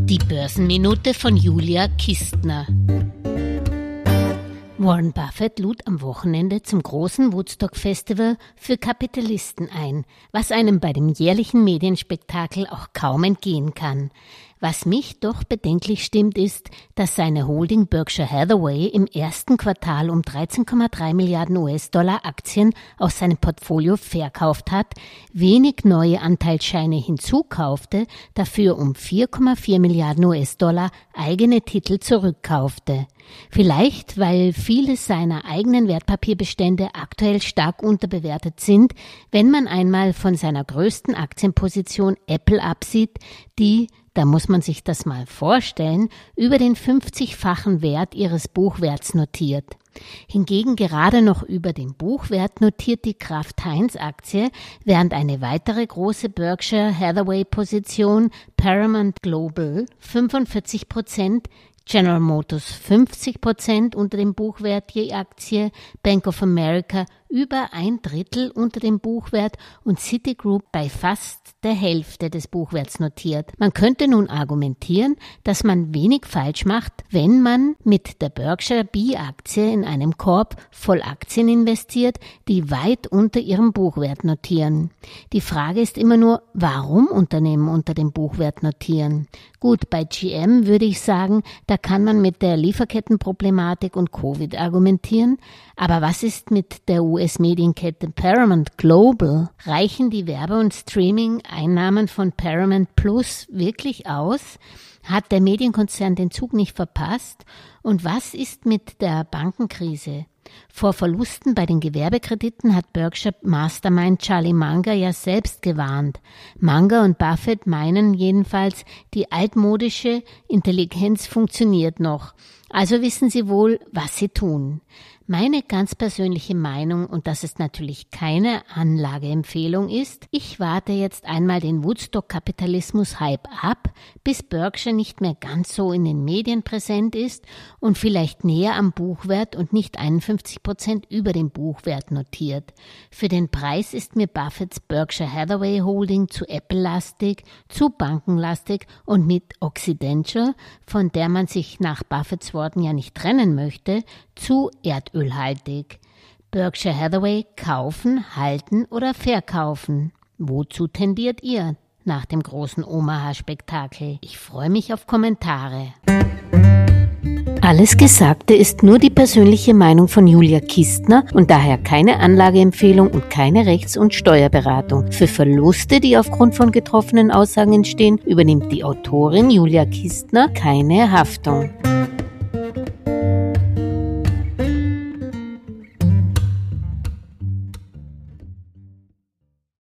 Die Börsenminute von Julia Kistner. Warren Buffett lud am Wochenende zum großen Woodstock-Festival für Kapitalisten ein, was einem bei dem jährlichen Medienspektakel auch kaum entgehen kann. Was mich doch bedenklich stimmt, ist, dass seine Holding Berkshire Hathaway im ersten Quartal um 13,3 Milliarden US-Dollar Aktien aus seinem Portfolio verkauft hat, wenig neue Anteilsscheine hinzukaufte, dafür um 4,4 Milliarden US-Dollar eigene Titel zurückkaufte. Vielleicht, weil viele seiner eigenen Wertpapierbestände aktuell stark unterbewertet sind, wenn man einmal von seiner größten Aktienposition Apple absieht, die, da muss man sich das mal vorstellen, über den 50-fachen Wert ihres Buchwerts notiert. Hingegen gerade noch über dem Buchwert notiert die Kraft-Heinz-Aktie, während eine weitere große Berkshire Hathaway-Position, Paramount Global, 45%, General Motors 50% unter dem Buchwert je Aktie, Bank of America über 1/3 unter dem Buchwert und Citigroup bei fast der Hälfte des Buchwerts notiert. Man könnte nun argumentieren, dass man wenig falsch macht, wenn man mit der Berkshire B-Aktie in einem Korb voll Aktien investiert, die weit unter ihrem Buchwert notieren. Die Frage ist immer nur, warum Unternehmen unter dem Buchwert notieren? Gut, bei GM würde ich sagen, da kann man mit der Lieferkettenproblematik und Covid argumentieren. Aber was ist mit der US-Medienkette Paramount Global? Reichen die Werbe- und Streaming-Einnahmen von Paramount Plus wirklich aus? Hat der Medienkonzern den Zug nicht verpasst? Und was ist mit der Bankenkrise? Vor Verlusten bei den Gewerbekrediten hat Berkshire Mastermind Charlie Munger ja selbst gewarnt. Munger und Buffett meinen jedenfalls, die altmodische Intelligenz funktioniert noch. Also wissen sie wohl, was sie tun. Meine ganz persönliche Meinung, und dass es natürlich keine Anlageempfehlung ist, ich warte jetzt einmal den Woodstock-Kapitalismus-Hype ab, bis Berkshire nicht mehr ganz so in den Medien präsent ist und vielleicht näher am Buchwert und nicht 51% über dem Buchwert notiert. Für den Preis ist mir Buffetts Berkshire Hathaway Holding zu Apple-lastig, zu bankenlastig und mit Occidental, von der man sich nach Buffetts Worten ja nicht trennen möchte, zu erdölhaltig. Berkshire Hathaway kaufen, halten oder verkaufen? Wozu tendiert ihr nach dem großen Omaha-Spektakel? Ich freue mich auf Kommentare. Alles Gesagte ist nur die persönliche Meinung von Julia Kistner und daher keine Anlageempfehlung und keine Rechts- und Steuerberatung. Für Verluste, die aufgrund von getroffenen Aussagen entstehen, übernimmt die Autorin Julia Kistner keine Haftung.